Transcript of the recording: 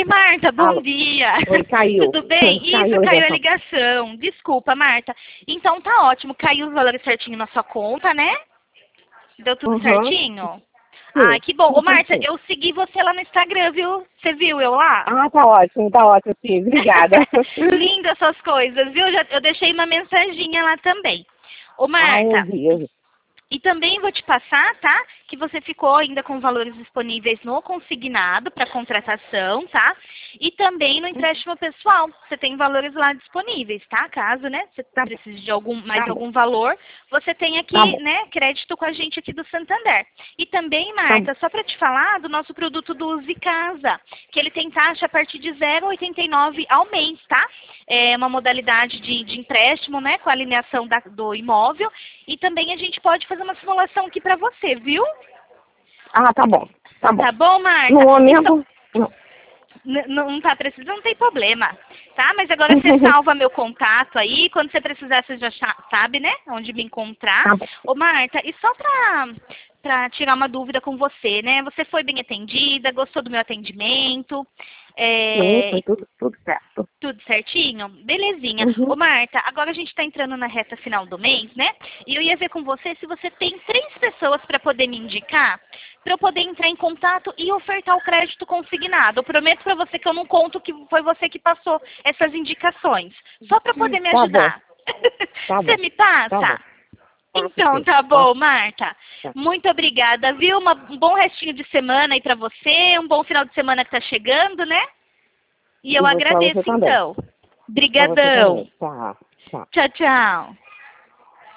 Oi, Marta, bom Alô. dia. Oi, caiu. Tudo bem? Isso, caiu a ligação. Desculpa, Marta. Então tá ótimo, caiu os valores certinho na sua conta, né? Deu tudo certinho? Sim. Ai, que bom. Ô, Sim, Marta, sim. eu segui você lá no Instagram, viu? Você viu eu lá? Ah, tá ótimo, sim. Obrigada. Lindas essas coisas, viu? Eu deixei uma mensaginha lá também. Ô, Ah, eu Marta, vi, eu vi. e também vou te passar, tá? Que você ficou ainda com valores disponíveis no consignado para contratação, tá? E também no empréstimo pessoal. Você tem valores lá disponíveis, tá? Caso, né, você precise de mais Tá bom. algum valor, você tem aqui, Tá bom. né, crédito com a gente aqui do Santander. E também, Tá Marta, só para te falar do nosso produto do Use Casa, que ele tem taxa a partir de 0,89 ao mês, tá? É uma modalidade de empréstimo, né, com a alineação do imóvel. E também a gente pode fazer uma simulação aqui para você, viu? Ah, tá bom. Tá bom. Tá bom, Marta? No momento, não. Não tá precisando, não tem problema. Tá? Mas agora você salva meu contato aí. Quando você precisar, você já sabe, né? Onde me encontrar. Tá bom. Ô, Marta, e só pra tirar uma dúvida com você, né? Você foi bem atendida, gostou do meu atendimento? Sim, foi tudo certo. Tudo certinho? Belezinha. Uhum. Ô, Marta, agora a gente está entrando na reta final do mês, né? E eu ia ver com você se você tem 3 pessoas para poder me indicar, para eu poder entrar em contato e ofertar o crédito consignado. Eu prometo para você que eu não conto que foi você que passou essas indicações. Só para poder me Tá bom. ajudar. Tá Você bom. me Tá bom. passa? Então, Sim. tá Tá. bom, Marta. Tá. Muito obrigada, viu? Um bom restinho de semana aí para você, um bom final de semana que tá chegando, né? E eu E pra você agradeço, também. então. Pra você também. Brigadão. Tá. Tá. Tchau, tchau.